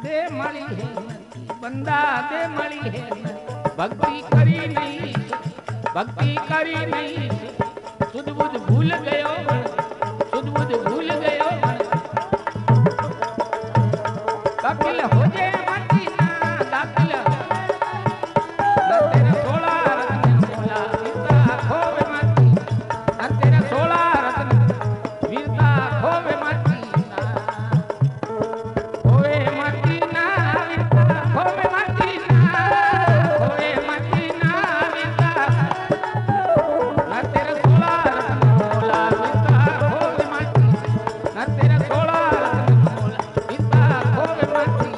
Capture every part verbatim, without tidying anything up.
दे मड़ी है बंदा दे मड़ी है भक्ति करी नहीं भक्ति करी नहीं सुध बुध भूल गयो सुध बुध भूल गयो दाखिल हो जे मती ना दाखिल ना तेरा सोला रत्न मोला वीरता खोवे मती ना तेरा सोला रत्न वीरता खोवे मती ना खोवे मती ना वीरता खोवे मती ना खोवे मती ना वीरता ना तेरा सोला रत्न मोला वीरता खोवे मती ना तेरा सोला रत्न मोला वीरता खोवे मती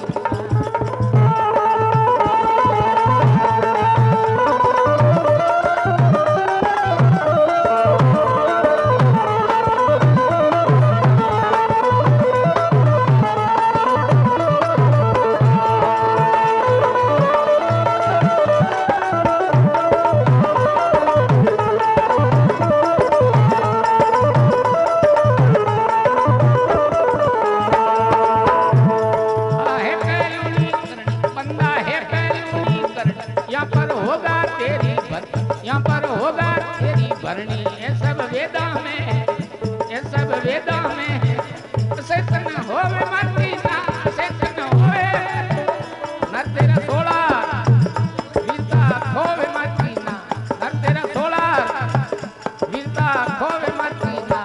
है पहलूनी करनी बंदा है पहलूनी करनी यहाँ पर होगा तेरी भरनी यहाँ पर होगा तेरी भरनी ये सब वेदा में है ये सब वेदा में है सैतन होवे मती ना सैतन होवे न तेरा सोला वीरता खोवे मती ना न तेरा सोला वीरता खोवे मती ना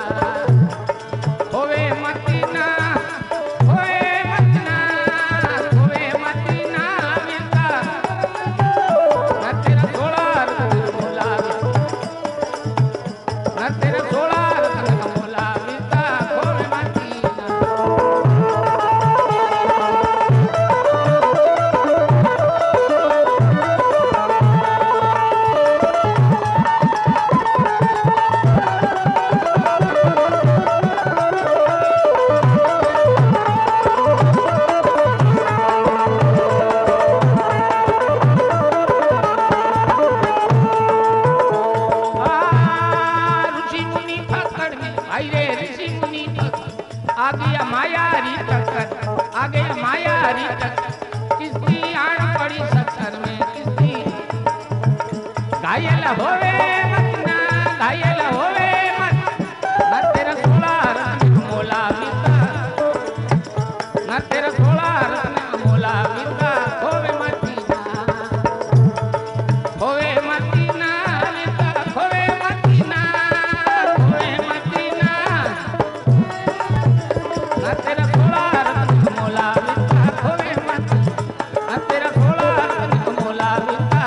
खोवे मती ना खोवे मती ना खोवे मती ना वीरता न तेरा सोला रत्न मोला न तेरा सोला रत्न मोला वीरता खोवे मती ना आ, ऋषि मुनि पकड़ में भाई रे ऋषि मुनि पकड़ आ गया माया री टक्कर आ गया माया री टक्कर किसकी आड़ पड़ी सत्तर में किसकी घायल होवे मत ना घायल होवे मत न तेरा सोला रत्न मोला वीरता न तेरा सोला रत्न मोला वीरता खोवे मती ना खोवे मती ना वीरता खोवे मती ना खोवे मती ना न तेरा सोला रत्न मोला वीरता खोवे मती न तेरा सोला रत्न मोला वीरता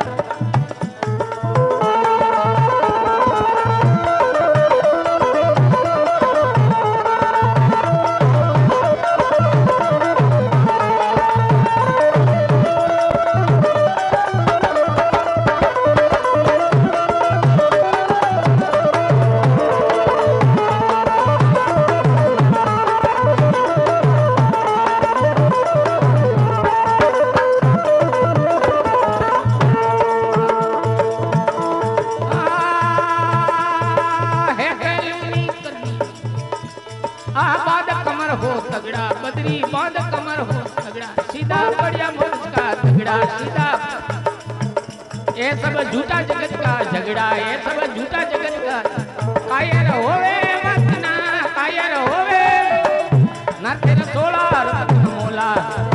है पहलूनी करनी आ बाद कमर हो तगड़ा बदरी बाद कमर हो तगड़ा सीधा बढ़िया मुल्क का तगड़ा सीधा ये सब झूठा जगत का झगड़ा ये सब झूठा जगत का कायर होवे मत ना कायर होवे ना तेरा सोला रत्न मोला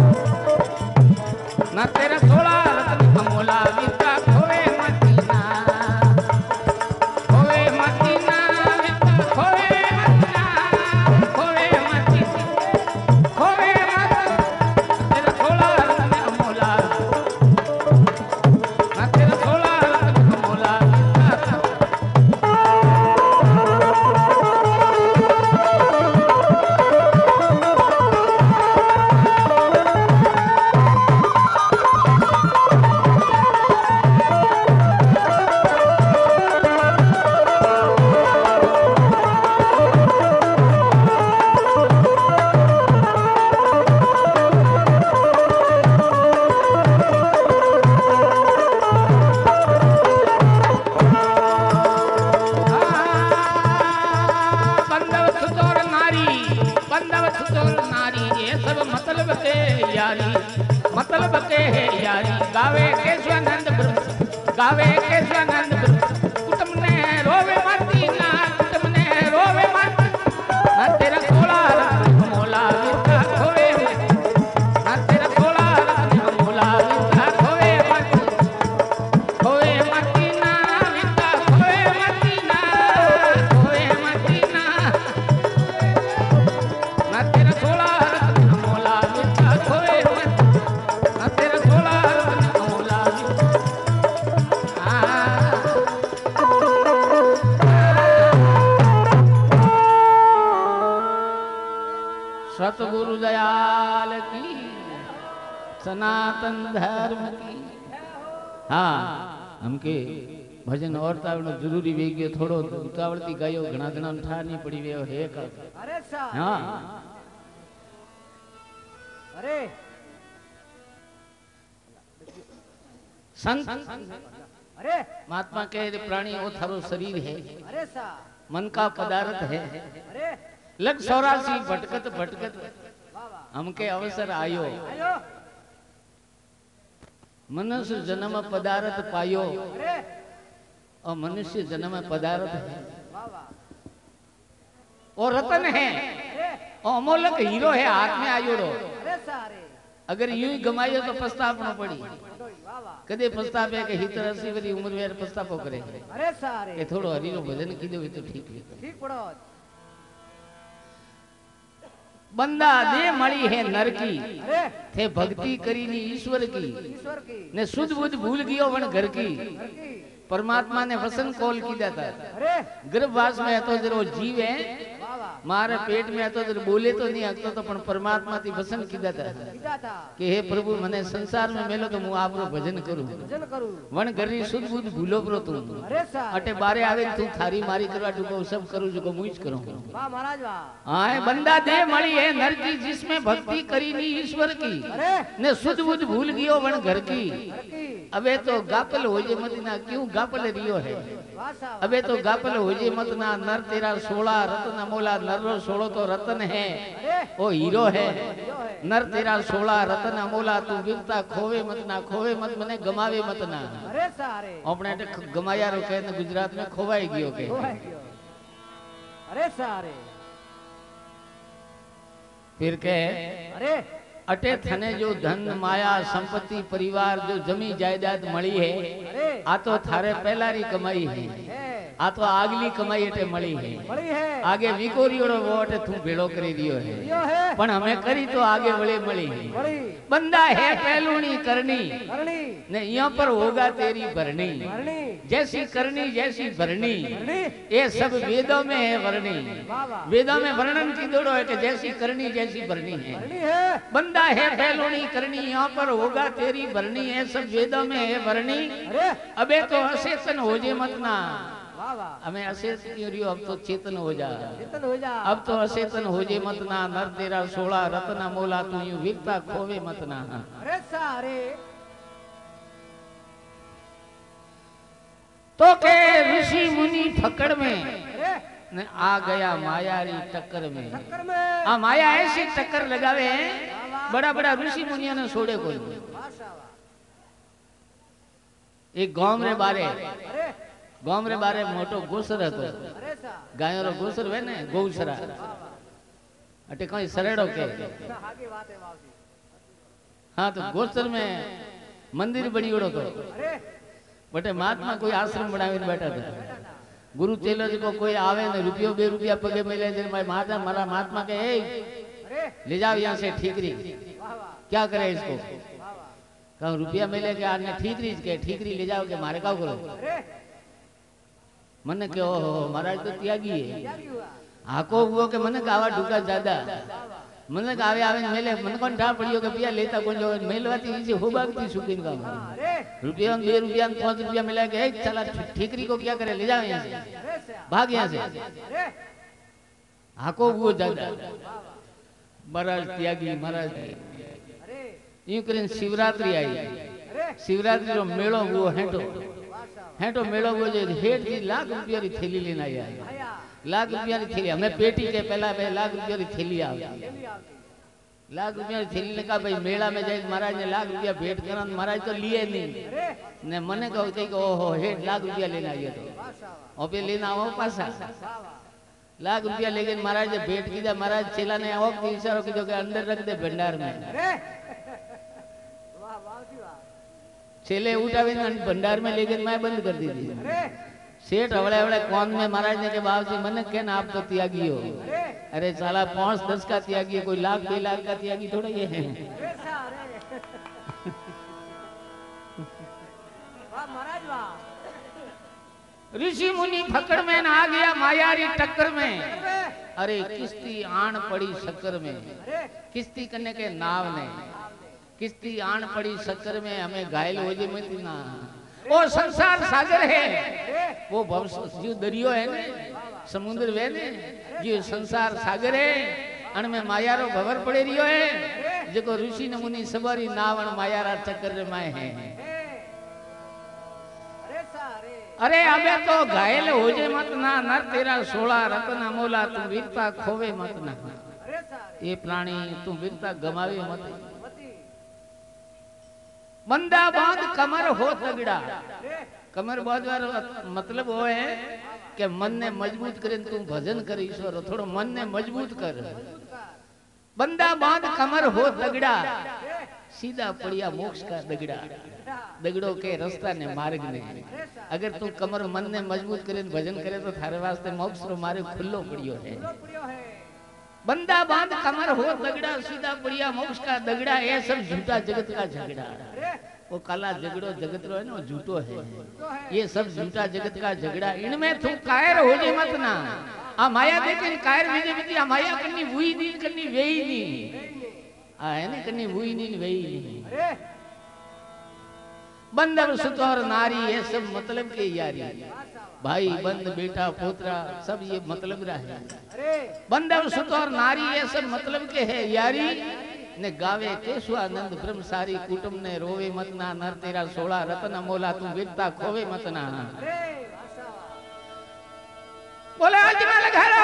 ना तेरा सोला रत्न मोला वीरता खोवे मती ना खोवे मती ना वीरता खोवे मती ना खोवे मती खोवे मती तेरा सोला रत्न मोला ना तेरा सोला रत्न मोला वीरता मतलब के यारी मतलब के है यारी गावे केशवानंद ब्रह्म गावे केशवानंद ब्रह्म कुटुंब ने रोवे माती ना कुटुंब ने रोवे माती ना तेरा सोला मोला विद्या खोवे ना तेरा सोला मोला विद्या खोवे माती खोवे माती ना विद्या खोवे माती ना खोवे माती ना ना तेरा सोला मोला विद्या खोवे माती ना तेरा सोला मोला सतगुरु दयाल की सनातन धर्म की। हाँ हमके भजन और तावड़ो जरूरी वे गयो थोड़ो उतावळती गायो घणा घणा ठा नहीं पड़ी वे हे कर अरे सा हाँ अरे संत अरे महात्मा के प्राणी वो थारो शरीर है अरे सा मन का पदार्थ है अरे लग सौरासी भटकत भटकत वाह वाह हमके अवसर आयो आयो मनुष्य जन्म पदार्थ पायो अरे और मनुष्य जन्म पदार्थ है वाह वाह और रतन है अरे और अमोलक हीरो है हाथ में आयोड़ो अरे सा अरे अगर यूं ही गमायो तो पछतावनो पड़ी वाह वाह कदे पछतावे के हितर अस्सी वरी उम्र में पछतावो करे अरे सा अरे के थोड़ो हरिनो भजन कीधो तो ठीक है ठीक पड़ो बंदा दे मળી है नर की अरे थे भक्ति करी नी ईश्वर की ईश्वर की ने सुध बुध भूल गयो वन घर की घर की परमात्मा ने वसन कॉल की जाता अरे गर्भवास में तो जरो जीव है वाह वाह मारे पेट में तो जरो बोले तो नहीं हकतो तो पण परमात्मा थी वसन की जाता कीधा था कि हे प्रभु मने संसार में मेलो तो मु आपरो भजन करूं भजन करूं वन घरी सुध बुध भूलो प्रो तू अरे सा अटे बारे आवे तू थारी मारी करवा टुको सब करूं जो मुझ करूं वाह महाराज वाह आए बंदा दे मળી है नर की जिसमें भक्ति करी नी ईश्वर की अरे ने सुध बुध भूल गयो वन घर की घर की अबे तो गापल हो जे मत ना क्यों गापल रियो है वाह सा अबे तो गापल हो जे मत ना नर तेरा सोला रतन मोला नर रो सोलो तो रतन है अरे ओ हीरो है हीरो है नर तेरा सोला रतन मोला तू विरता खोवे मत ना खोवे मत मने गमावे मत ना अरे सा अरे अपने गमाया रो कहे ने गुजरात में खोवाई गयो के खोवाई गयो अरे सा अरे फिर के अरे अटे थने जो धन माया संपत्ति परिवार जो जमी जायदाद मળી है अरे आ तो थारे पहलारी कमाई है है आ तो आगली कमाई अटे मળી है बड़ी है आगे विकोरियोड़ो वो अटे तू भेड़ो करी दियो है यो है पण हमें करी तो आगे वळे मળી है बड़ी बंदा है पहलूनी करनी करनी ने यहाँ पर होगा तेरी भरनी भरनी जैसी करनी जैसी भरनी भरनी ये सब वेदों में है वर्णी वाह वाह वेदों में वर्णन की दौड़ो है कि जैसी करनी जैसी भरनी है भरनी है बंदा है पहलूनी करनी यहाँ पर होगा तेरी भरनी है सब वेदों में है वर्णी अरे अबे तो अचेतन हो जे मत ना वाह वाह हमें अचेतन क्यों रहियो अब तो चेतन हो जा चेतन हो जा अब तो अचेतन हो जे मत ना नर तेरा सोला रत्ना मोला तू यूं विकता खोवे मत ना अरे सा अरे तो के ऋषि मुनि फकड़ में अरे ने आ गया मायारी टक्कर में टक्कर में आ माया ऐसी टक्कर लगावे बड़ा बड़ा ऋषि मुनियों ने छोड़े कोई वाह सा वाह एक गांव रे बारे अरे गांव रे बारे मोटो गोसर हतो अरे सा गायो रो गोसर वे ने गौसरा अटे कोई सरेड़ो के आगे बात है वाह जी हाँ तो गोसर में मंदिर बनी उड़ो तो अरे बटे महात्मा कोई आश्रम बनावी बैठा था गुरु चेलो को कोई आवे ने रुपयो बे रुपया पगे मिले जे भाई महात्मा मारा महात्मा के ए अरे ले जाओ यहाँ से ठीकरी वाह वाह क्या करे इसको वाह वाह कहूँ रुपया मिले के आने ठीकरी के ठीकरी ले जाओ के मारे का करो अरे मन के ओ महाराज तो त्यागी है क्या हुआ हाको हुओ के मन गावा ढुका ज्यादा मन का आवे आवे मेले मन कोन ठा पड़ियो के पिया लेता कोन जो मेलवाती इसे हो बागती सुकिन का अरे रुपया बे रुपया पांच रुपया मिला के एक चला ठीकरी को क्या करे ले जाओ यहाँ से अरे सा भाग यहाँ से अरे हाको हुओ ज्यादा महाराज त्यागी महाराज अरे यूं करीन शिवरात्रि आई अरे शिवरात्रि रो मेलो हुओ हेटो वाह सा हेटो मेलो हुओ जो हेठ जी लाख रुपया री थैली लेने आया आया लाख रुपया री थैली हमें पेटी के पहला पे लाख रुपया री थैली आ जल्दी आओ लाख रुपया थैली ने कहा भाई मेला में जाए महाराज ने लाख रुपया भेंट करा महाराज तो लिए नहीं अरे ने मने कहू थी कि ओहो हे लाख रुपया लेने आइए तो वाह शाबाश और पे लेना आओ पासा वाह वाह लाख रुपया लेकिन महाराज ने भेंट कीधा महाराज चेला ने आओ कि इशारो कीधो कि अंदर रख दे भंडार में अरे वाह वाह जी वाह छेले उठावीने भंडार में लेकिन मैं बंद कर दी थी अरे सेठ हवड़े हवड़े कौन में महाराज ने के बाप जी मन के ना आप तो त्यागी हो अरे अरे साला पांच दस का त्यागी है कोई लाख दो लाख का त्यागी थोड़ा ये है अरे सा अरे वाह महाराज वाह ऋषि मुनि फकड़ में ना आ गया मायारी टक्कर में अरे अरे किस्ती आण पड़ी शक्कर में अरे किस्ती करने के नाव ने किस्ती आण पड़ी शक्कर में हमें घायल हो जे मत ना वो संसार सागर है वो भव जो दरियो है ने समुद्र वे ने जो संसार सागर है अण में मायारो भवर पड़े रियो है जेको ऋषि ने मुनि सबरी नावण मायारा चक्कर में माए हैं अरे सा अरे अरे अबे तो घायल हो जे मत ना नर तेरा सोला रत्न अमोला तू वीरता खोवे मत ना अरे सा अरे ये प्राणी तू वीरता गमावे मत मती बंदा बांध कमर हो तगड़ा अरे कमर बांध वालो मतलब वो है कि मन ने मजबूत करे तू भजन कर ईश्वर थोड़ो मन ने मजबूत कर बंदा बांध कमर हो तगड़ा सीधा पड़िया मोक्ष का दगड़ा दगड़ो के रास्ता ने मार्ग ने अगर तू कमर मन ने मजबूत करे भजन करे तो थारे वास्ते मोक्ष रो मार्ग खुल्लो पड़ियो है प्रियो है बंदा बांध कमर हो तगड़ा सीधा पड़िया मोक्ष का दगड़ा ये सब झूठा जगत का झगड़ा अरे वो काला झगड़ो जगत रो है ना वो झूठो है तो है ये सब झूठा जगत का झगड़ा इनमें तू कायर हो जे मत ना आ माया देखे कायर विजय विधि आ माया करनी हुई नहीं करनी वेही नहीं आ है ना करनी हुई नहीं वेही नहीं अरे बंदर सुतोर नारी ये सब मतलब के यारी भाई बंद बेटा पोतरा सब ये मतलब रहा है अरे बंदर सुतोर नारी ये सब मतलब के है यारी ने गावे केशवानंद ब्रह्मसारी कुटुंब ने रोवे मत ना नर तेरा सोला रतन मोला तू वीरता खोवे मत ना अरे वाह शाबाश बोले आज मैं लगा